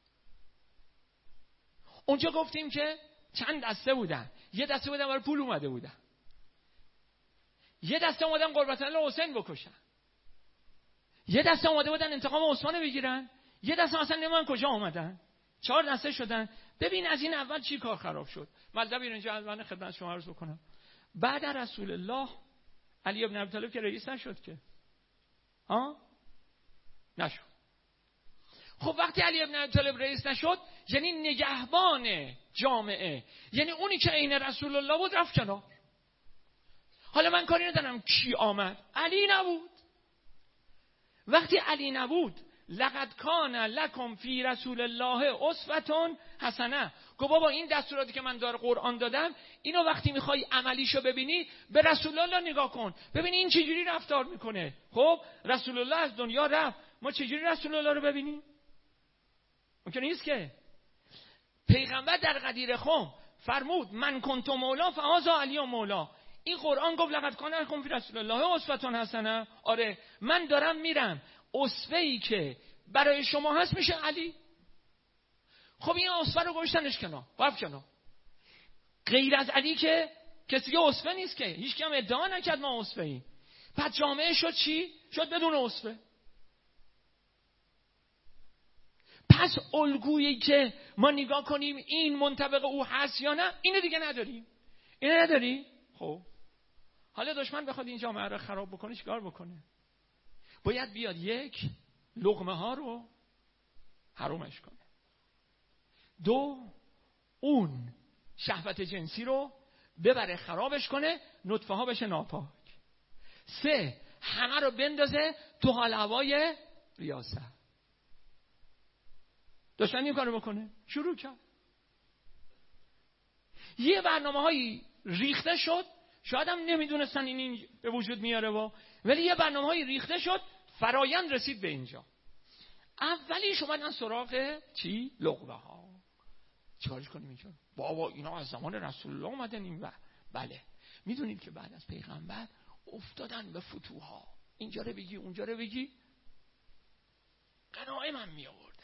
اونجا گفتیم که چند دسته بودن. یه دسته بودن برای پول اومده بودن، یه دسته اومدن قربت الله حسین بکشن، یه دسته اومده بودن انتقام عثمان بگیرن، یه دسته اصلا نمیدونن کجا اومدن. چهار دسته شدن. ببین از این اول چی کار خراب شد. مطلب اینجا الان خدمت شما عرض بکنم. بعد رسول الله علی ابن ابی طالب که رئیس نشد که، ها نشد. خب وقتی علی ابن ابی طالب رئیس نشد، یعنی نگهبان جامعه، یعنی اونی که عین رسول الله بود رفت کنار. حالا من کاری ندارم کی آمد، علی نبود. وقتی علی نبود، لقد کان لکم فی رسول الله اسوه حسنه، گفت بابا این دستوراتی که من داره قرآن دادم، اینو وقتی میخوای عملیشو ببینی به رسول الله نگاه کن، ببین این چجوری رفتار میکنه. خب رسول الله از دنیا رفت، ما چجوری رسول الله رو ببینیم؟ ممکن نیست که. پیغمبر در غدیر خم فرمود من کنت مولا فهذا علی مولا. این قرآن گفت لقد کان لکم فی رسول الله اسوه حسنه. آره من دارم میرم، اسوه‌ای که برای شما هست میشه علی. خب این اسوه رو گذاشتنش کنار، وقف کنار. غیر از علی که کسی که اسوه نیست، که هیچ کی هم ادعا نکرد ما اسوه‌ای. بعد جامعه شد چی؟ شد بدون اسوه. پس الگویی که ما نگاه کنیم این منطبق او هست یا نه، اینو دیگه نداریم. اینو نداری؟ خب حالا دشمن بخواد این جامعه رو خراب بکنه چیکار بکنه؟ باید بیاد یک، لقمه ها رو حرومش کنه. دو، اون شهوت جنسی رو ببره خرابش کنه، نطفه ها بشه ناپاک. سه، همه رو بندازه تو حال هوای ریاست. دشمن این کارو بکنه، شروع کرد. یه برنامه هایی ریخته شد، شاید هم نمیدونستن این, این به وجود میاره با، ولی یه برنامه هایی ریخته شد، فرایند رسید به اینجا. اولیش اومدن سراغ چی؟ لقمه ها. چیکارش کنیم اینجا؟ بابا اینا از زمان رسول الله اومدن این و بله. میدونید که بعد از پیغمبر افتادن به فتوحا، اینجا رو بگی اونجا رو بگی، غنایم هم می آوردن.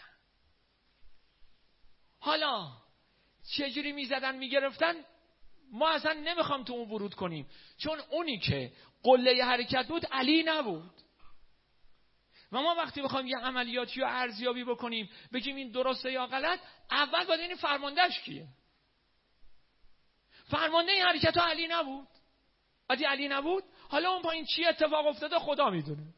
حالا چجوری میزدن میگرفتن ما اصلا نمیخوام تو اون ورود کنیم، چون اونی که قله حرکت بود علی نبود. و ما وقتی بخوایم یه عملیاتی رو ارزیابی بکنیم بگیم این درسته یا غلط، اول باید این فرماندهش کیه. فرمانده این حرکت ها علی نبود. وقتی علی نبود، حالا اون پایین چی اتفاق افتاده خدا میدونه.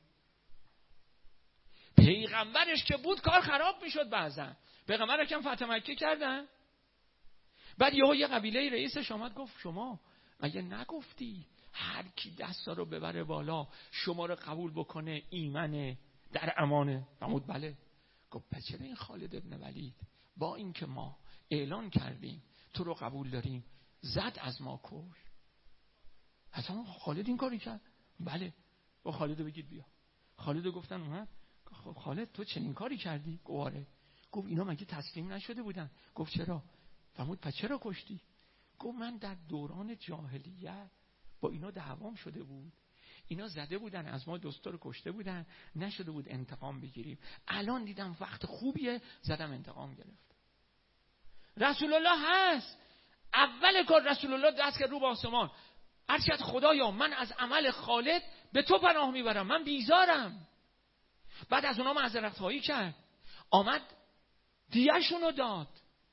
پیغمبرش که بود کار خراب میشد. بعضن پیغمبر رو کم فتح مکه کردن، بعد یهو یه قبیله رئیسش آمد گفت شما مگه نگفتی هر کی دستا رو ببره بالا شما رو قبول بکنه ایمنه در امانه؟ فرمود بله. گفت پس چرا این خالد ابن ولید با این که ما اعلان کردیم تو رو قبول داریم زد از ما کش؟ اصلا خالد این کاری کرد؟ بله. با خالد بگید بیا. خالد گفتن اومد. خب خالد تو چنین کاری کردی؟ گفت آره. گفت اینا مگه تسلیم نشده بودن؟ گفت چرا؟ فرمود پس چرا کشتی؟ گفت من در دوران جاهلیت با اینا دعوام شده بود، اینا زده بودن از ما دوستا رو کشته بودن، نشده بود انتقام بگیریم، الان دیدم وقت خوبیه زدم انتقام گرفت. رسول الله هست. اول کار رسول الله دست کرد رو به آسمان، ارشد خدایا من از عمل خالد به تو پناه میبرم، من بیزارم. بعد از اونا معذرت خواهی کرد، آمد دیه‌شون رو داد.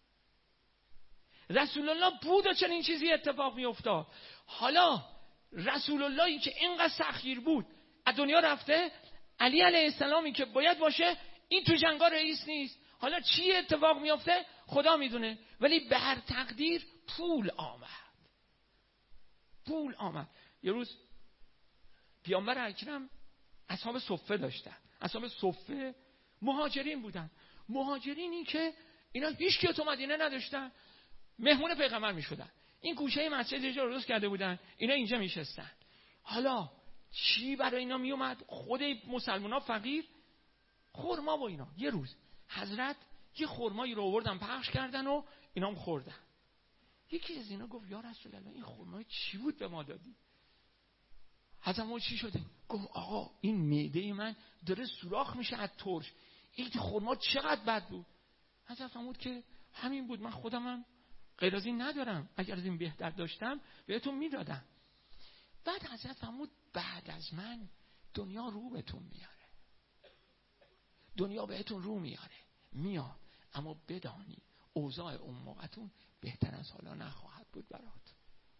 رسول الله بود و چنین چیزی اتفاق می افتاد. حالا رسول اللهی که اینقدر سخیر بود از دنیا رفته، علی علیه السلامی که باید باشه این تو جنگا رئیس نیست. حالا چی اتفاق میفته خدا میدونه، ولی به هر تقدیر پول آمد. پول آمد. یه روز پیامبر اکرم اصحاب صفه داشتن. اصحاب صفه مهاجرین بودن. مهاجرینی که اینا هیچ کی تو مدینه نداشتن، مهمون پیغمبر میشدن. این گوشه مسجد اینجا درست کرده بودن، اینا اینجا میشستن. حالا چی برای اینا میومد؟ خود مسلمان‌ها فقیر، خرما و اینا. یه روز حضرت یه خرمایی رو آوردن پخش کردن و اینا هم خوردن. یکی از اینا گفت یا رسول الله این خرمای چی بود به ما دادی؟ حضرت ما چی شده؟ گفت آقا این معده من داره سوراخ میشه از ترش، این خرما چقدر بد بود. حضرت فرمود که همین بود، من خودمم غیر از این ندارم، اگر از این بهتر داشتم بهتون میدادم. بعد حضرت فرمود بعد از من دنیا رو بهتون میاره، دنیا بهتون رو میاره میاد، اما بدانی اوضاع اون موقعتون بهتر از حالا نخواهد بود برات.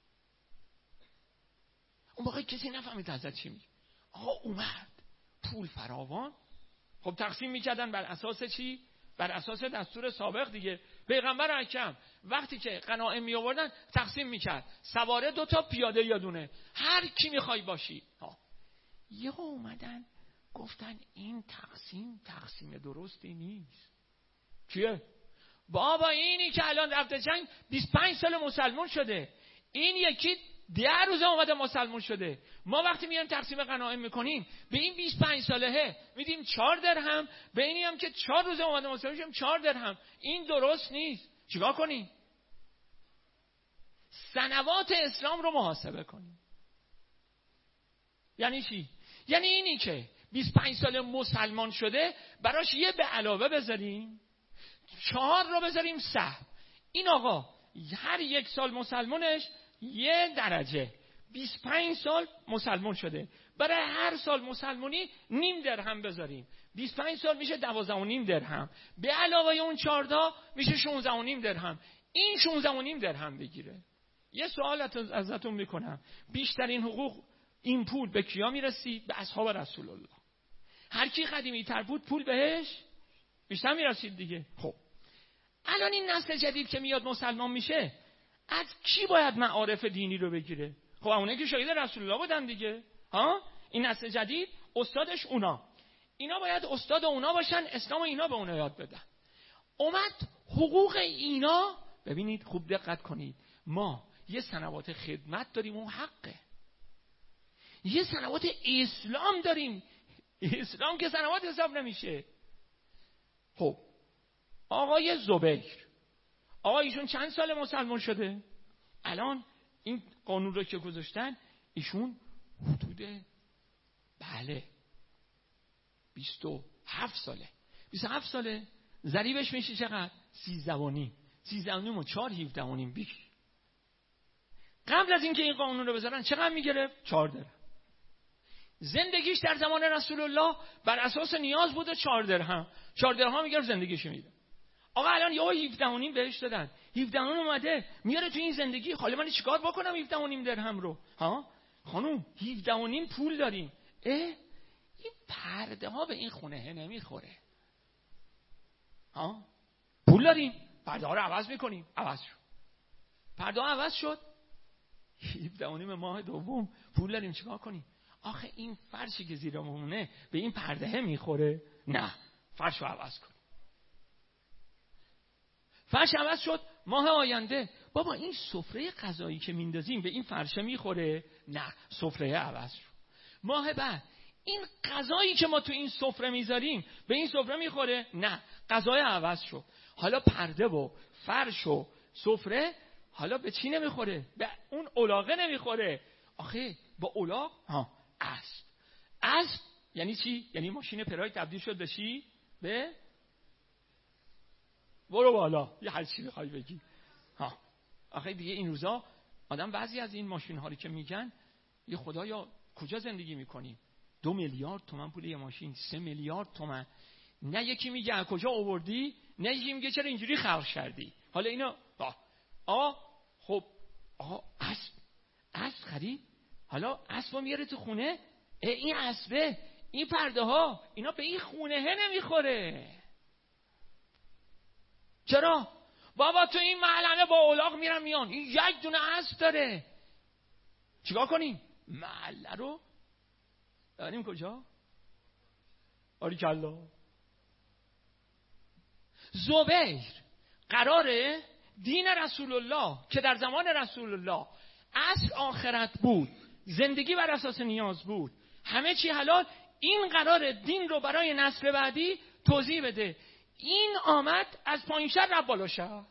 اون موقع کسی نفهمید حضرت چی میگه. آقا اومد پول فراوان، خب تقسیم میکردن بر اساس چی؟ بر اساس دستور سابق دیگه. پیغمبر اکرم وقتی که غنایم می آوردن تقسیم میکرد، سواره دو تا، پیاده یا دونه، هر کی میخوای باشی. ها یه اومدن گفتن این تقسیم تقسیم درستی نیست. چیه؟ بابا اینی که الان رفته جنگ بیست و پنج سال مسلمان شده، این یکی ده روز اومده مسلمان شده. ما وقتی میایم تقسیم غنایم میکنیم به این بیست و پنج سالهه میدیم چهار درهم، به اینی هم که چهار روز اومده مسلمان شده چهار درهم. این درست نیست. چیکار کنیم؟ سنوات اسلام رو محاسبه کنیم. یعنی چی؟ یعنی اینی که بیست و پنج سال مسلمان شده براش یه به علاوه بذاریم، چهار رو بذاریم سهم. این آقا هر یک سال مسلمانش یه درجه، بیست و پنج سال مسلمان شده، برای هر سال مسلمانی نیم درهم بذاریم، بیست و پنج سال میشه دوازده و نیم درهم، به علاوه اون چهارده میشه شانزده و نیم درهم. این شانزده و نیم درهم بگیره. یه سوال ازتون میکنم، بیشترین حقوق این پول به کیا میرسید؟ به اصحاب رسول الله. هر کی قدیمی تر بود پول بهش بیشتر میرسید دیگه. خب الان این نسل جدید که میاد مسلمان میشه از کی باید معارف دینی رو بگیره؟ خب اونایی که شاگرد رسول الله بودن دیگه. ها این نسل جدید استادش اونا، اینا باید استاد اونا باشن، اسلام اینا به اونا یاد بدن. اومد حقوق اینا، ببینید خوب دقت کنید، ما یه سنوات خدمت داریم اون حقه، یه سنوات اسلام داریم، اسلام که سنوات حساب نمیشه. خب آقای زبیر، آقا ایشون چند سال مسلمان شده؟ الان این قانون رو که گذاشتن ایشون حدود بله بیست و هفت ساله، بیست و هفت ساله، ضریبش میشه چقدر؟ سیزده و نیم، سیزده و نیم و چهار، هفده و نیم بیش. قبل از اینکه این قانون رو بذارن چقدر میگرفت؟ چهار درهم. زندگیش در زمان رسول الله بر اساس نیاز بوده چهار درهم، چهار درهم میگرفت زندگیش میده. آقا الان یه هفده و نیم بهش دادن، هفده و نیم اومده میاره تو این زندگی، حالا من چیکار بکنم هفده و نیم درهم رو؟ ها خانوم هفده و نیم پول داریم، اه این پرده ها به این خونه نمیخوره. ها پول داریم، پرده ها رو عوض میکنیم، عوض شد، پرده ها عوض شد، هفده و نیم ماه دوم پول داریم، چیکار کنیم؟ آخه این فرشی که زیرمونه به این پرده میخوره؟ نه، فرش رو عوض کن. فرش عوض شد، ماه آینده بابا این سفره غذایی که میندازیم به این فرشه میخوره؟ نه، سفره عوض شد. ماه بعد این غذایی که ما تو این سفره میذاریم به این سفره میخوره؟ نه، غذای عوض شد. حالا پرده و فرش و سفره حالا به چی نمیخوره؟ به اون الاغه نمیخوره. آخه با الاغ ها اسب. اسب یعنی چی؟ یعنی ماشین پرای تبدیل شد به چی؟ به برو بالا، یه هر چی بخوای بگی. ها آخه دیگه این روزا آدم بعضی از این ماشین ها رو که میگن یه خدایا کجا زندگی میکنیم؟ دو میلیارد تومن پول یه ماشین، سه میلیارد تومن. نه یکی میگه از کجا آوردی، نه یکی میگه چرا اینجوری خلق کردی. حالا اینا آ خب آقا اسب اسب خرید، حالا اسبو میاره تو خونه، این اسبه این پرده ها اینا به این خونه نمیخوره. چرا؟ بابا تو این محلنه با الاغ میرن میان، این یک دونه اسب داره، چیکار کنیم؟ محله رو داریم کجا؟ آریکلا. زبیر قراره دین رسول الله که در زمان رسول الله اصل آخرت بود، زندگی بر اساس نیاز بود، همه چی حلال، این قرار دین رو برای نسل بعدی توضیح بده. این آمد از پایین شهر رفت بالا شهر.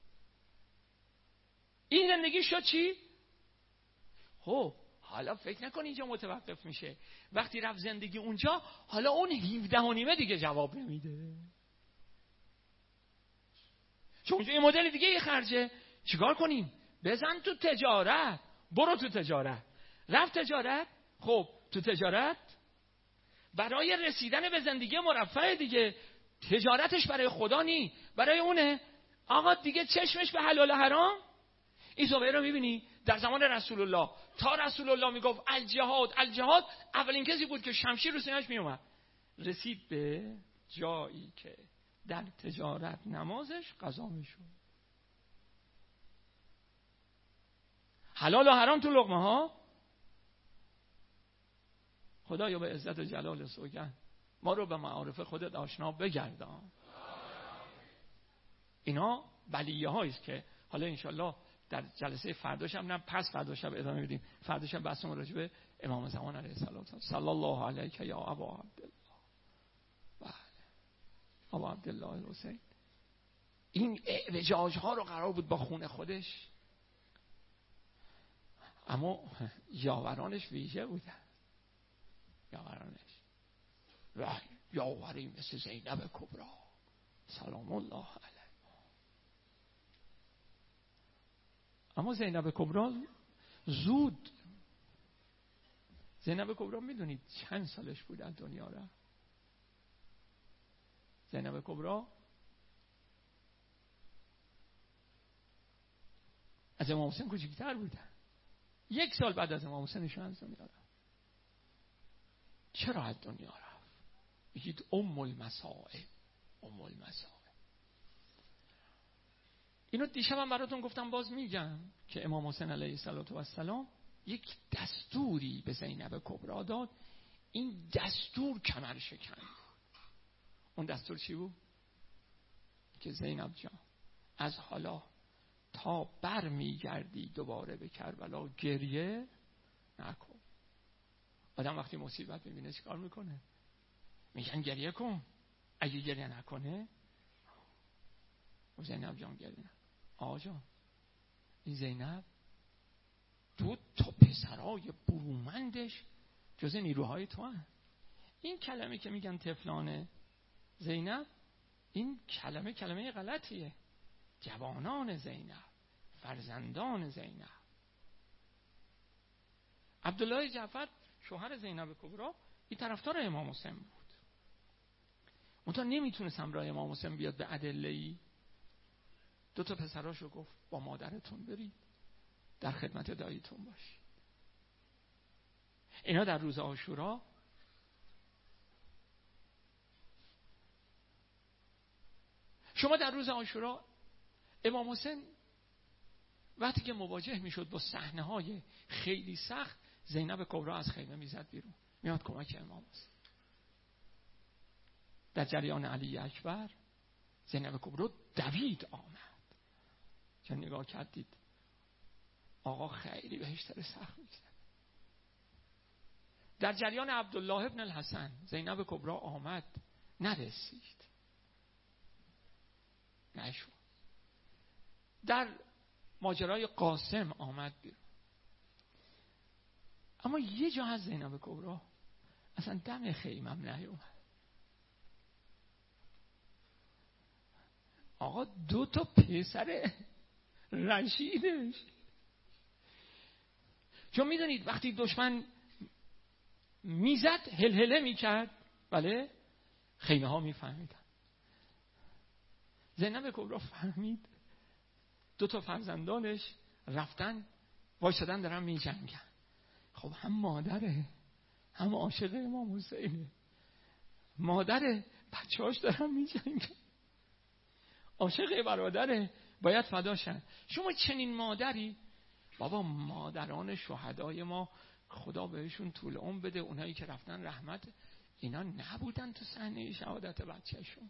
این زندگی شد چی؟ خب حالا فکر نکن اینجا متوقف میشه. وقتی رفت زندگی اونجا، حالا اون هفده و نیمه دیگه جواب نمیده، چون اونجا یه مدل دیگه یه خرجه. چیکار کنیم؟ بزن تو تجارت، برو تو تجارت. رفت تجارت، خب تو تجارت برای رسیدن به زندگی مرفه دیگه، تجارتش برای خدا نی، برای اونه. آقا دیگه چشمش به حلال و حرام. این زبیر رو میبینی در زمان رسول الله، تا رسول الله میگفت الجهاد الجهاد، اولین کسی بود که شمشیر رو سینه‌اش میومد. رسید به جایی که در تجارت نمازش قضا میشد. حلال و حرام تو لقمه ها. خدایا به عزت و جلال سوگند ما رو به معارف خودت آشنا بگردان. اینا بلیه هاییست که حالا انشالله در جلسه فردا شب، نه پس فردا شب ادامه میدیم. فردا شب بحثمون راجع به امام زمان علیه السلام. صلی الله علیک یا ابا عبدالله. بله ابا عبدالله حسین. این اعوجاج ها رو قرار بود با خون خودش، اما یاورانش ویژه بودن. یاورانش و یاوری مثل زینب کبرا سلام الله علیه. اما زینب کبرا زود، زینب کبرا میدونید چند سالش بود از دنیا رفت؟ زینب کبرا از امام حسین کوچکتر بودن. یک سال بعد از امام حسینشون از دنیا رفت. چرا از دنیا رفت؟ بگید ام المصائب. ام المصائب. اینو دیشبم براتون گفتم، باز میگم که امام حسین علیه السلام یک دستوری به زینب کبرا داد. این دستور کمر شکن. اون دستور چی بود؟ که زینب جان از حالا تا بر میگردی دوباره به کربلا گریه نکن. آدم وقتی مصیبت میبینه چیکار میکنه؟ میگن گریه کن. اگه گریه نکنه، زینب جان گریه نکن. آقا جان این زینب دو تا پسرای برومندش جز نیروهای تو هست. این کلمه که میگن طفلان زینب، این کلمه کلمه غلطیه. جوانان زینب، فرزندان زینب. عبدالله جعفر شوهر زینب کبرا این طرفدار امام حسین بود. منتها نمیتونست همراه امام حسین بیاد به ادله‌ای. دو تا پسراشو گفت با مادرتون برید در خدمت داییتون باشید. اینا در روز عاشورا شما در روز عاشورا امام حسین وقتی که مواجه میشد با صحنه‌های خیلی سخت، زینب کبرا از خیمه میزد بیرون، میاد کمک امام حسین. در جریان علی اکبر زینب کبرا دوید آمد. چون نگاه کردید آقا خیلی بهش داره سخت میگذره. در جریان عبدالله ابن الحسن زینب کبرا آمد، نرسید، نشد. در ماجرای قاسم آمد بیرون. اما یه جا از زینب کبرا اصلا دم خیمم نیومد. آقا دو تا پسر رشیدش. چون میدونید وقتی دشمن میزد هلهله میکرد، بله، خیمه ها میفهمیدن. زینب کبرا فهمید دو تا فرزندانش رفتن وایسادن دارن میجنگن. خب هم مادره هم عاشق امام حسینه، مادر بچه‌هاش دارن میجنگن، عاشق برادره، باید فداشن. شما چنین مادری، بابا مادران شهدای ما خدا بهشون طول عمر بده، اونایی که رفتن رحمت، اینا نبودن تو صحنه شهادت بچه‌شون.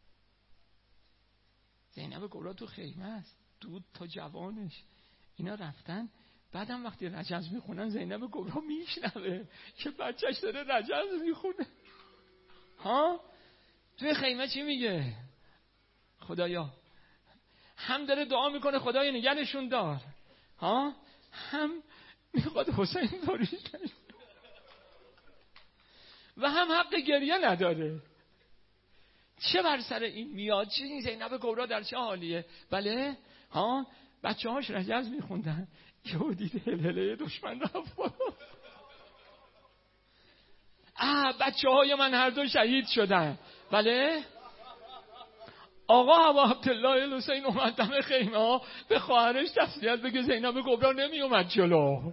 زینب کبرا تو خیمه است، دو تا جوانش اینا رفتن. بعدم وقتی رجز میخونن زینب کبرا میشنوه که بچهش داره رجز میخونه. ها توی خیمه چی میگه؟ خدایا، هم داره دعا میکنه خدایا نگهشون دار، ها هم میخواد حسین داریش نشه و هم حق گریه نداره. چه بر سر این میاد؟ چه این زینب کبرا در چه حالیه؟ بله ها بچه هاش رجز میخوندن، یهو دید هلهله دشمن رفت بالا. آه بچه های من هر دو شهید شدن. بله آقا ابا عبدالله حسین اومد دم خیمه ها به خواهرش تسلیت بگه زینب کبرا نمی اومد جلو.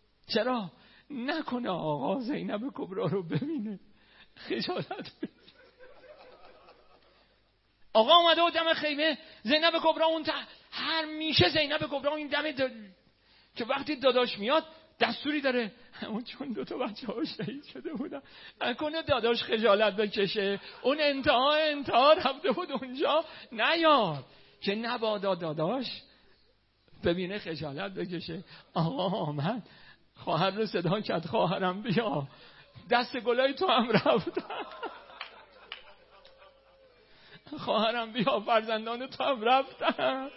چرا؟ نکنه آقا زینب کبرا رو ببینه خجالت بگیره. آقا اومده و دم خیمه، زینب کبرا اون ته، هر میشه زینب کبرا این دم د... که وقتی داداش میاد دستوری داره، اون چون دو تا بچه ها شهید شده بودن نکنه داداش خجالت بکشه، اون انتها انتها رفته بود اونجا نیاد که نبادا داداش ببینه خجالت بکشه. آقا آمد، خواهر رو صدا کرد، خواهرم بیا، دست گلای تو هم رفتن، خواهرم بیا، فرزندان تو هم رفتن،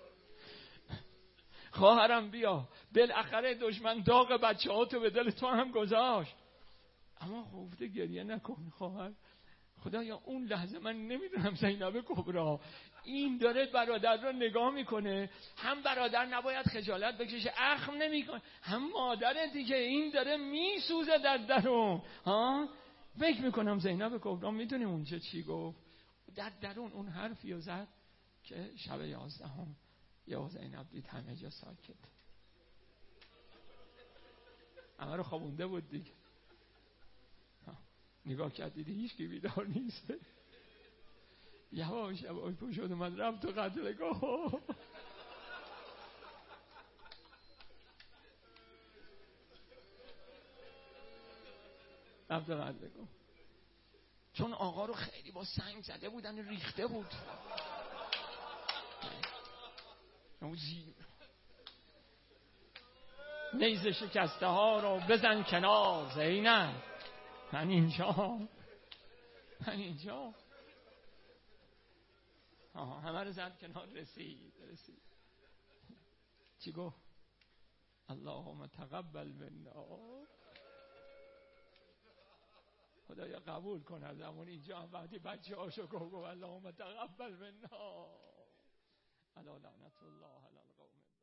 خواهرم بیا، بالاخره دشمن داغ بچه ها تو به دل تو هم گذاشت. اما گفته گریه نکن خواهر، خدایا اون لحظه من نمیدونم زینب کبرا این داره برادر رو نگاه میکنه، هم برادر نباید خجالت بکشه اخم نمیکنه، هم مادر دیگه این داره میسوزه در درون ها. فکر میکنم زینب کبرا میدونه اونجا چی گفت در درون، اون حرفی رو زد که شب یازدهم یا زینب دید همه جا ساکت، همه رو خوابونده بود دیگه، نگاه کرد دیدی هیچ کی بیدار نیست، یواش یواش پوش شد اومد رفت تو قتلگاه. رفت تو قتلگاه چون آقا رو خیلی با سنگ زده بودن، ریخته بود نیز شکسته ها رو بزن کنار زینب، من اینجا من اینجا آها همه رو زد کنار، رسید رسید چی گفت؟ اللهم تقبل منا، خدایا قبول کن از همون اینجا هم وقتی بچه هاشو گفت اللهم تقبل منا، الا لعنت الله علی القوم.